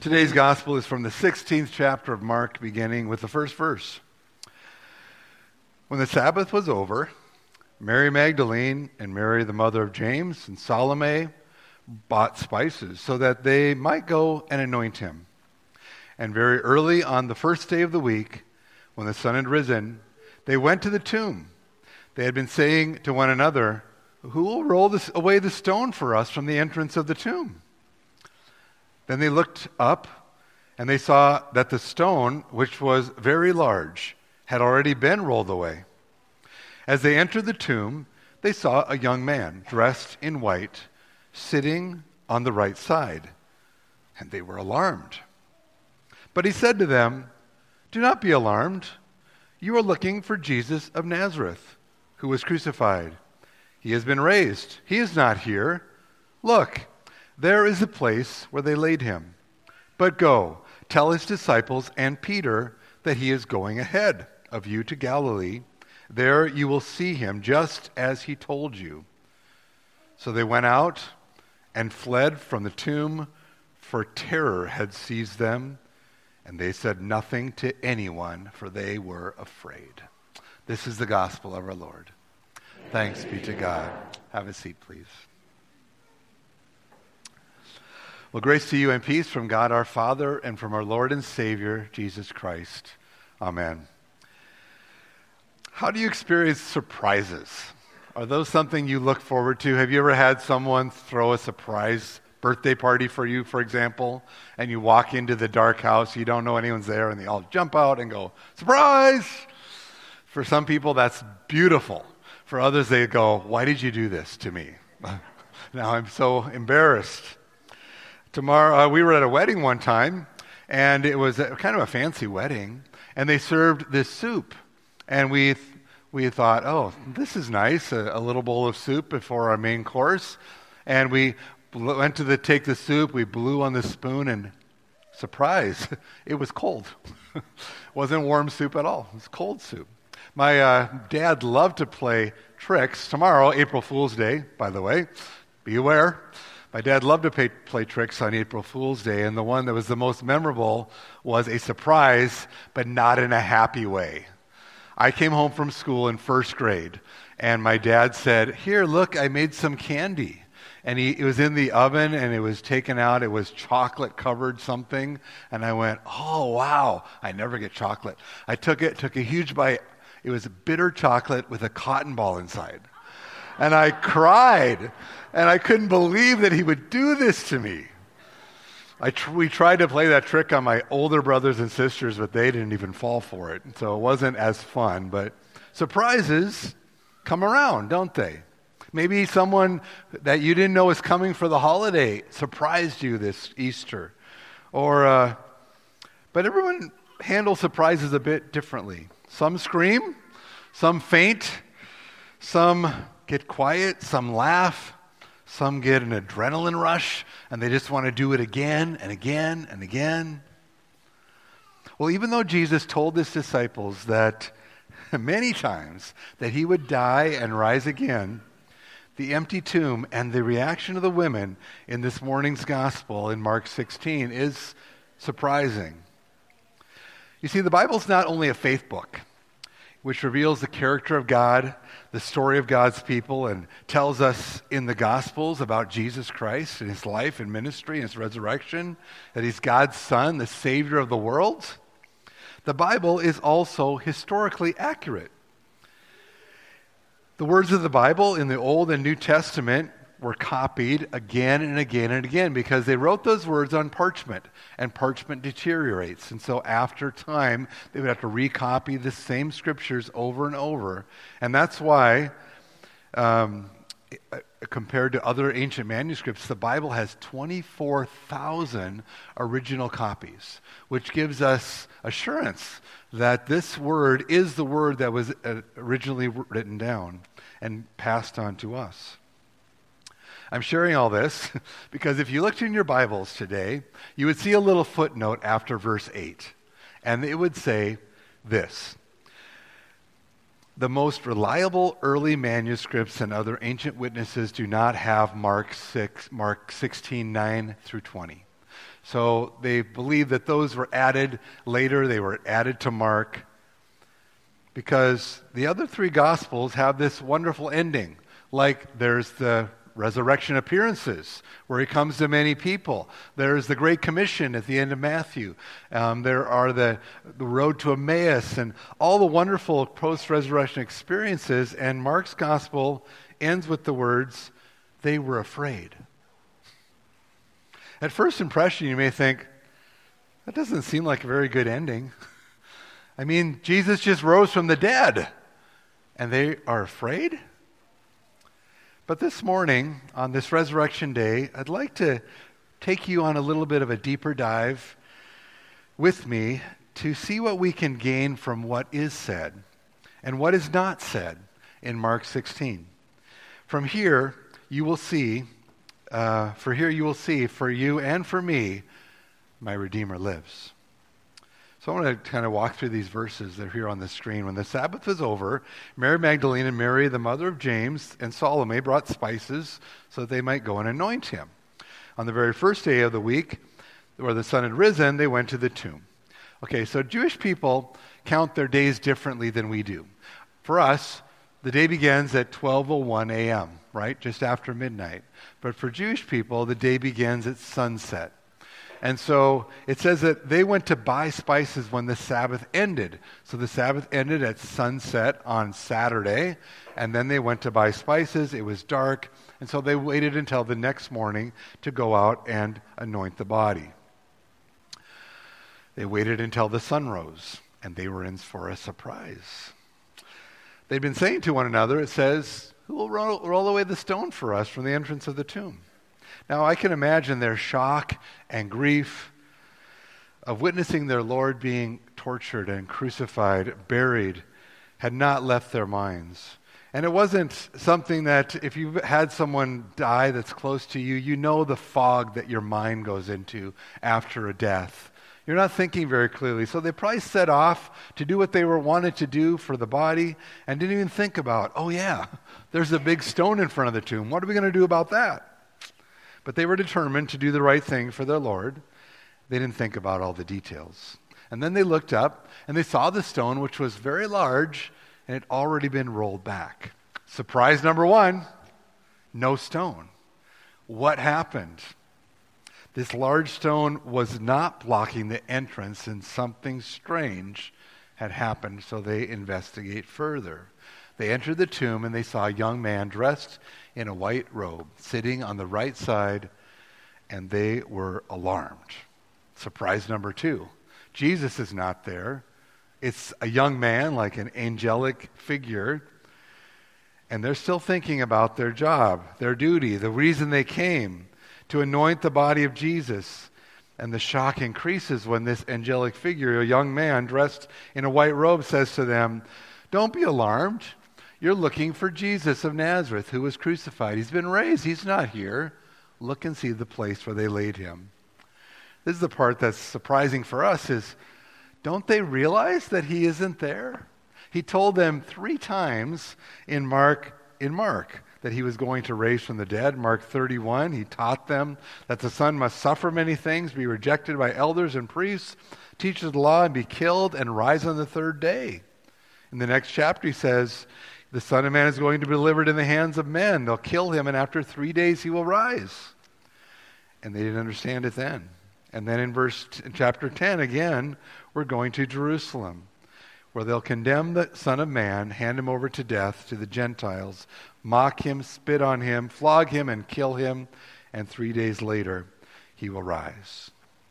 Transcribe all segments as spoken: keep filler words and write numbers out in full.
Today's gospel is from the sixteenth chapter of Mark, beginning with the first verse. When the Sabbath was over, Mary Magdalene and Mary, the mother of James, and Salome bought spices so that they might go and anoint him. And very early on the first day of the week, when the sun had risen, they went to the tomb. They had been saying to one another, "Who will roll this, away the stone for us from the entrance of the tomb?" Then they looked up, and they saw that the stone, which was very large, had already been rolled away. As they entered the tomb, they saw a young man dressed in white, sitting on the right side, and they were alarmed. But he said to them, "Do not be alarmed. You are looking for Jesus of Nazareth, who was crucified. He has been raised. He is not here. Look, there is the place where they laid him. But go, tell his disciples and Peter that he is going ahead of you to Galilee. There you will see him just as he told you." So they went out and fled from the tomb, for terror had seized them, and they said nothing to anyone, for they were afraid. This is the gospel of our Lord. Thanks be to God. Have a seat, please. Well, grace to you and peace from God our Father and from our Lord and Savior, Jesus Christ. Amen. How do you experience surprises? Are those something you look forward to? Have you ever had someone throw a surprise birthday party for you, for example, and you walk into the dark house, you don't know anyone's there, and they all jump out and go, "Surprise!" For some people, that's beautiful. For others, they go, "Why did you do this to me? Now I'm so embarrassed." Tomorrow, uh, we were at a wedding one time, and it was a, kind of a fancy wedding, and they served this soup, and we th- we thought, "Oh, this is nice, a, a little bowl of soup before our main course," and we bl- went to the take the soup, we blew on the spoon, and surprise, it was cold. It wasn't warm soup at all, it was cold soup. My uh, dad loved to play tricks. Tomorrow, April Fool's Day, by the way, be aware. My dad loved to pay, play tricks on April Fool's Day, and the one that was the most memorable was a surprise, but not in a happy way. I came home from school in first grade, and my dad said, "Here, look, I made some candy." And he, it was in the oven, and it was taken out. It was chocolate-covered something, and I went, "Oh, wow, I never get chocolate." I took it, took a huge bite. It was bitter chocolate with a cotton ball inside. And I cried, and I couldn't believe that he would do this to me. I tr- we tried to play that trick on my older brothers and sisters, but they didn't even fall for it. So it wasn't as fun, but surprises come around, don't they? Maybe someone that you didn't know was coming for the holiday surprised you this Easter. Or, uh, but everyone handles surprises a bit differently. Some scream, some faint, some get quiet, some laugh, some get an adrenaline rush, and they just want to do it again and again and again. Well, even though Jesus told his disciples that many times that he would die and rise again, the empty tomb and the reaction of the women in this morning's gospel in Mark sixteen is surprising. You see, the Bible's not only a faith book, which reveals the character of God, the story of God's people, and tells us in the Gospels about Jesus Christ and his life and ministry and his resurrection, that he's God's Son, the Savior of the world. The Bible is also historically accurate. The words of the Bible in the Old and New Testament were copied again and again and again because they wrote those words on parchment, and parchment deteriorates. And so after time, they would have to recopy the same scriptures over and over. And that's why, um, compared to other ancient manuscripts, the Bible has twenty-four thousand original copies, which gives us assurance that this word is the word that was originally written down and passed on to us. I'm sharing all this because if you looked in your Bibles today, you would see a little footnote after verse eight, and it would say this: The most reliable early manuscripts and other ancient witnesses do not have Mark six, Mark sixteen, nine through twenty. So they believe that those were added later. They were added to Mark because the other three Gospels have this wonderful ending. Like there's the resurrection appearances where he comes to many people. There's the Great Commission at the end of Matthew. Um, there are the, the road to Emmaus and all the wonderful post-resurrection experiences. And Mark's Gospel ends with the words, they were afraid. At first impression, you may think, that doesn't seem like a very good ending. I mean, Jesus just rose from the dead, and they are afraid? But this morning, on this Resurrection Day, I'd like to take you on a little bit of a deeper dive with me to see what we can gain from what is said and what is not said in Mark sixteen. From here, you will see Uh, for here you will see, for you and for me, my Redeemer lives. So I want to kind of walk through these verses. They're here on the screen. When the Sabbath was over, Mary Magdalene and Mary, the mother of James, and Salome brought spices so that they might go and anoint him. On the very first day of the week, where the sun had risen, they went to the tomb. Okay, so Jewish people count their days differently than we do. For us, the day begins at twelve oh one a.m., right? Just after midnight. But for Jewish people, the day begins at sunset. And so it says that they went to buy spices when the Sabbath ended. So the Sabbath ended at sunset on Saturday, and then they went to buy spices. It was dark, and so they waited until the next morning to go out and anoint the body. They waited until the sun rose, and they were in for a surprise. They'd been saying to one another, it says, who will roll, roll away the stone for us from the entrance of the tomb? Now, I can imagine their shock and grief of witnessing their Lord being tortured and crucified, buried, had not left their minds. And it wasn't something that if you've had someone die that's close to you, you know the fog that your mind goes into after a death. You're not thinking very clearly. So they probably set off to do what they were wanted to do for the body and didn't even think about, oh yeah, there's a big stone in front of the tomb. What are we going to do about that? But they were determined to do the right thing for their Lord. They didn't think about all the details. And then they looked up and they saw the stone, which was very large, and it had already been rolled back. Surprise number one, no stone. What happened? This large stone was not blocking the entrance, and something strange had happened, so they investigate further. They entered the tomb, and they saw a young man dressed in a white robe, sitting on the right side, and they were alarmed. Surprise number two, Jesus is not there. It's a young man, like an angelic figure, and they're still thinking about their job, their duty, the reason they came, to anoint the body of Jesus. And the shock increases when this angelic figure, a young man dressed in a white robe, says to them, don't be alarmed. You're looking for Jesus of Nazareth, who was crucified. He's been raised. He's not here. Look and see the place where they laid him. This is the part that's surprising for us is, don't they realize that he isn't there? He told them three times in Mark, in Mark, that he was going to raise from the dead. Mark thirty-one, he taught them that the Son must suffer many things, be rejected by elders and priests, teach the law, and be killed, and rise on the third day. In the next chapter, he says, the Son of Man is going to be delivered in the hands of men. They'll kill him, and after three days he will rise. And they didn't understand it then. And then in verse in chapter ten, again, we're going to Jerusalem, where they'll condemn the Son of Man, hand him over to death to the Gentiles, mock him, spit on him, flog him, and kill him, and three days later he will rise.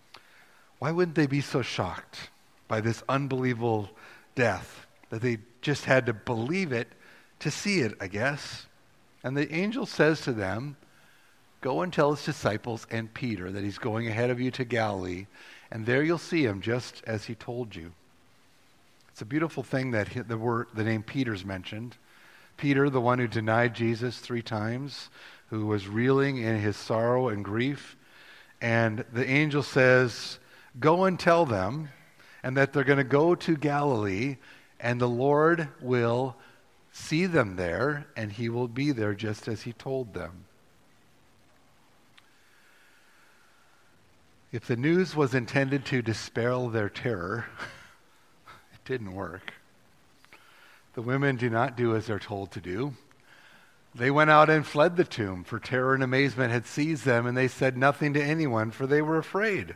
Why wouldn't they be so shocked by this unbelievable death that they just had to believe it to see it, I guess? And the angel says to them, go and tell his disciples and Peter that he's going ahead of you to Galilee, and there you'll see him just as he told you. It's a beautiful thing that the word, the name Peter's mentioned. Peter, the one who denied Jesus three times, who was reeling in his sorrow and grief. And the angel says, go and tell them, and that they're going to go to Galilee, and the Lord will see them there, and he will be there just as he told them. If the news was intended to dispel their terror, it didn't work. The women do not do as they're told to do. They went out and fled the tomb, for terror and amazement had seized them, and they said nothing to anyone, for they were afraid.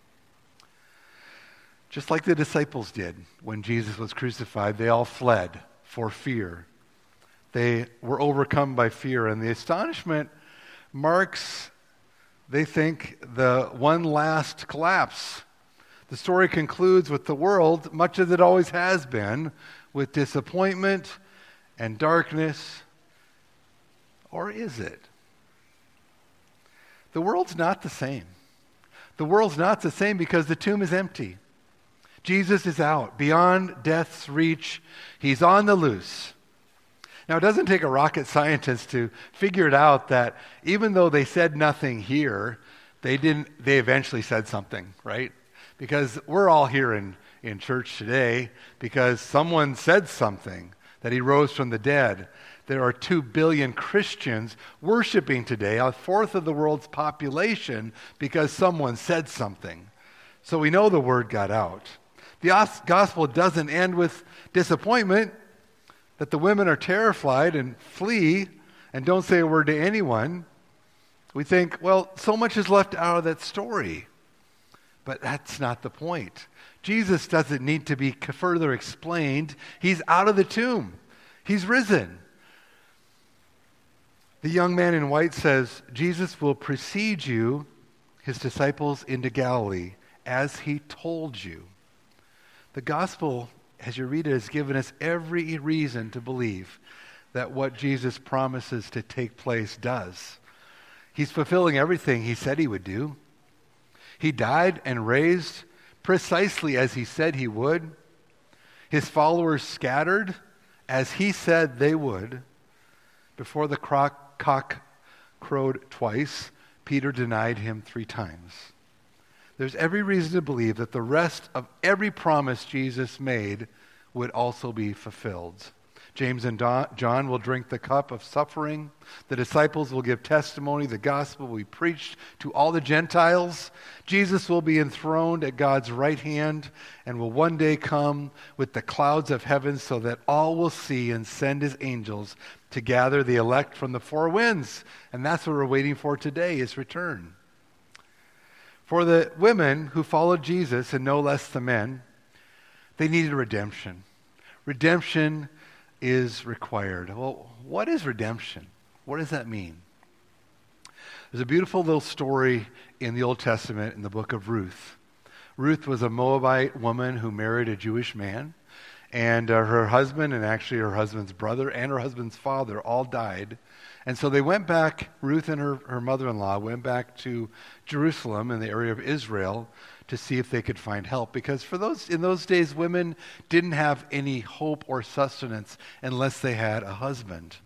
Just like the disciples did when Jesus was crucified, they all fled for fear. They were overcome by fear, and the astonishment marks, they think, the one last collapse. The story concludes with the world, much as it always has been, with disappointment and darkness. Or is it? The world's not the same. The world's not the same because the tomb is empty. Jesus is out, beyond death's reach. He's on the loose. Now, it doesn't take a rocket scientist to figure it out that even though they said nothing here, they didn't. They eventually said something, right? Because we're all here in, in church today because someone said something, that he rose from the dead. There are two billion Christians worshiping today, a fourth of the world's population, because someone said something. So we know the word got out. The gospel doesn't end with disappointment, that the women are terrified and flee and don't say a word to anyone. We think, well, so much is left out of that story. But that's not the point. Jesus doesn't need to be further explained. He's out of the tomb. He's risen. The young man in white says, Jesus will precede you, his disciples, into Galilee, as he told you. The gospel, as you read it, has given us every reason to believe that what Jesus promises to take place does. He's fulfilling everything he said he would do. He died and raised precisely as he said he would. His followers scattered as he said they would. Before the croc, cock crowed twice, Peter denied him three times. There's every reason to believe that the rest of every promise Jesus made would also be fulfilled. James and John will drink the cup of suffering. The disciples will give testimony. The gospel will be preached to all the Gentiles. Jesus will be enthroned at God's right hand and will one day come with the clouds of heaven so that all will see and send his angels to gather the elect from the four winds. And that's what we're waiting for today, his return. For the women who followed Jesus, and no less the men, they needed redemption. Redemption is required. Well, what is redemption? What does that mean? There's a beautiful little story in the Old Testament in the book of Ruth. Ruth was a Moabite woman who married a Jewish man, and uh, her husband, and actually her husband's brother and her husband's father all died. And so they went back, Ruth and her, her mother-in-law went back to Jerusalem in the area of Israel to see if they could find help. Because for those in those days, women didn't have any hope or sustenance unless they had a husband.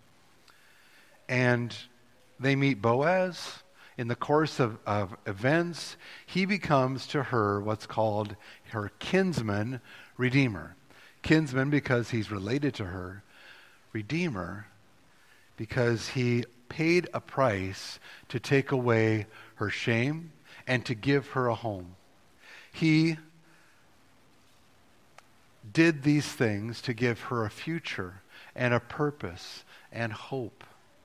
And they meet Boaz. In the course of, of events, he becomes to her what's called her kinsman redeemer. Kinsman because he's related to her. Redeemer because he paid a price to take away her shame and to give her a home. He did these things to give her a future and a purpose and hope.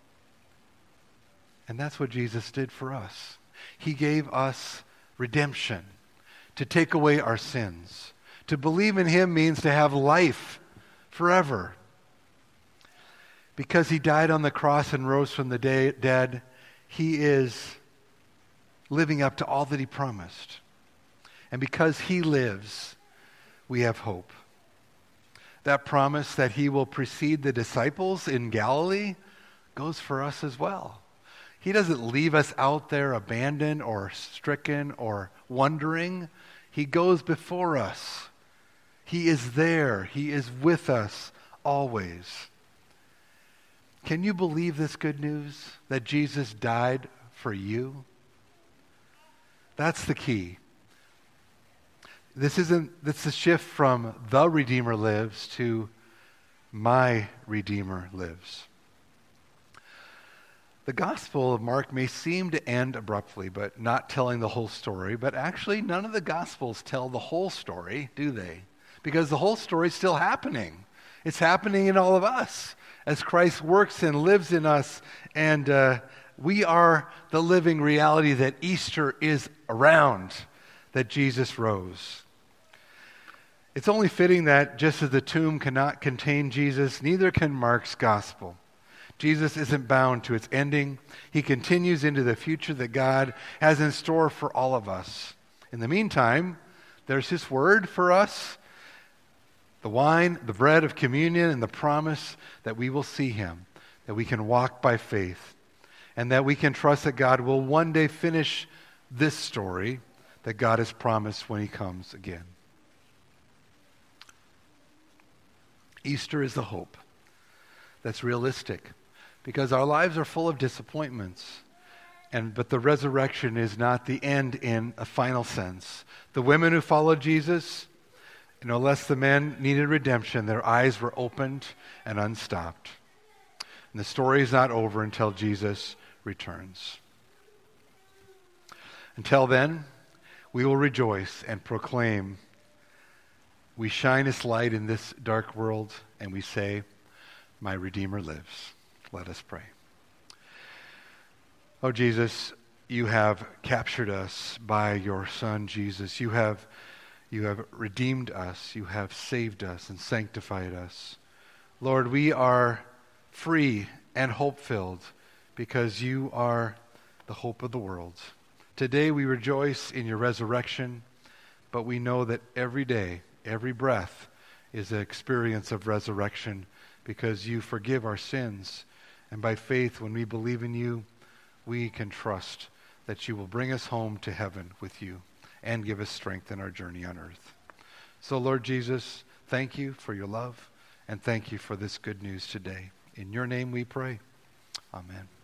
And that's what Jesus did for us. He gave us redemption, to take away our sins. To believe in him means to have life forever. Because he died on the cross and rose from the day, dead, he is living up to all that he promised. And because he lives, we have hope. That promise that he will precede the disciples in Galilee goes for us as well. He doesn't leave us out there abandoned or stricken or wondering. He goes before us. He is there. He is with us always. Can you believe this good news that Jesus died for you? That's the key. This isn't, this is a shift from the Redeemer lives to my Redeemer lives. The Gospel of Mark may seem to end abruptly, but not telling the whole story. But actually, none of the Gospels tell the whole story, do they? Because the whole story is still happening. It's happening in all of us as Christ works and lives in us, and uh, we are the living reality that Easter is around, that Jesus rose. It's only fitting that just as the tomb cannot contain Jesus, neither can Mark's gospel. Jesus isn't bound to its ending. He continues into the future that God has in store for all of us. In the meantime, there's His word for us, the wine, the bread of communion, and the promise that we will see Him, that we can walk by faith, and that we can trust that God will one day finish this story that God has promised when He comes again. Easter is the hope that's realistic, because our lives are full of disappointments, and but the resurrection is not the end in a final sense. The women who followed Jesus, no less the men, needed redemption. Their eyes were opened and unstopped. And the story is not over until Jesus returns. Until then, we will rejoice and proclaim. We shine His light in this dark world, and we say, "My Redeemer lives." Let us pray. Oh, Jesus, you have captured us by your Son, Jesus. You have, you have redeemed us. You have saved us and sanctified us. Lord, we are free and hope-filled because you are the hope of the world. Today we rejoice in your resurrection, but we know that every day, every breath is an experience of resurrection because you forgive our sins. And by faith, when we believe in you, we can trust that you will bring us home to heaven with you and give us strength in our journey on earth. So, Lord Jesus, thank you for your love, and thank you for this good news today. In your name we pray. Amen.